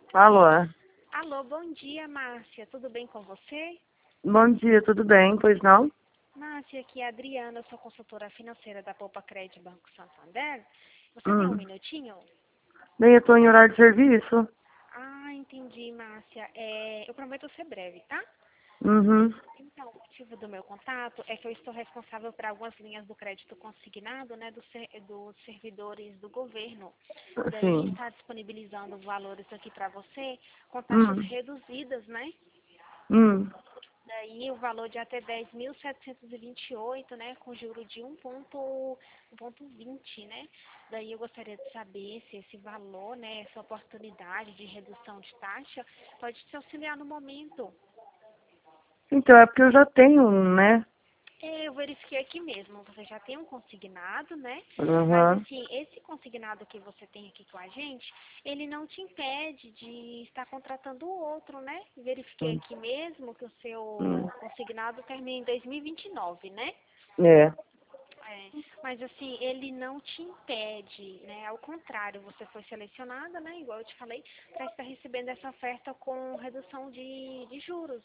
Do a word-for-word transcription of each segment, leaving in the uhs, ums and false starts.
Alô? Alô, bom dia, Márcia. Tudo bem com você? Bom dia, tudo bem? Pois não? Márcia, aqui é a Adriana, eu sou consultora financeira da Poupa Crédito Banco Santander. Você tem um Hum. minutinho? Bem, eu tô em horário de serviço. Ah, entendi, Márcia. É, eu prometo ser breve, tá? Uhum. Então, o motivo do meu contato é que eu estou responsável por algumas linhas do crédito consignado, né, dos, ser- dos servidores do governo. Daí Sim. está disponibilizando valores aqui para você com taxas Hum. reduzidas, né? Hum. Daí o valor de até dez mil setecentos e vinte e oito, né, com juro de um ponto vinte, né? Daí eu gostaria de saber se esse valor, né, essa oportunidade de redução de taxa pode te auxiliar no momento. Então, é porque eu já tenho um, né? É, eu verifiquei aqui mesmo, você já tem um consignado, né? Mas Uhum. assim, esse consignado que você tem aqui com a gente, ele não te impede de estar contratando o outro, né? Verifiquei Hum. aqui mesmo que o Hum. seu consignado termina em dois mil e vinte e nove, né? É. É, mas assim, ele não te impede, né? Ao contrário, você foi selecionada, né? Igual eu te falei, para estar recebendo essa oferta com redução de, de juros.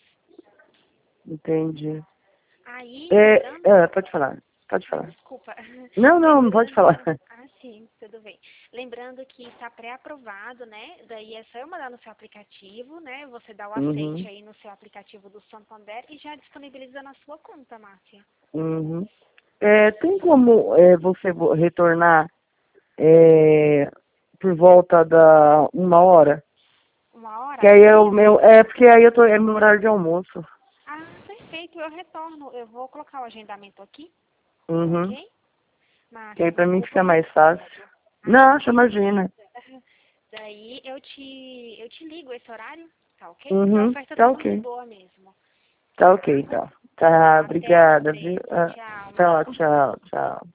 Entendi. Aí, É, lembrando, é, pode falar. Pode ai, falar. desculpa, Não, não, não pode falar. lembrando, ah, sim, tudo bem. Lembrando que está pré-aprovado, né? Daí é só eu mandar no seu aplicativo, né? Você dá o aceite Uhum. aí no seu aplicativo do Santander e já disponibiliza na sua conta, Márcia. Uhum. É, tem como é, você vo- retornar é, por volta da uma hora? Uma hora Que aí é o amanhã? meu. É, porque aí eu tô. É meu horário de almoço. Ah, perfeito, eu retorno. Eu vou colocar o agendamento aqui, Uhum. ok? Que Márcia, aí pra mim desculpa o fica mais fácil. retraso. Ah, Não, imagina. imagina. Daí eu te, eu te ligo esse horário, tá ok? Porque a Uhum. oferta tá Tá muito ok. boa mesmo. Tá ok, então. Tá, Até a obrigada, viu? frente. Ah, Tchau, tá, Márcia. tchau, tchau.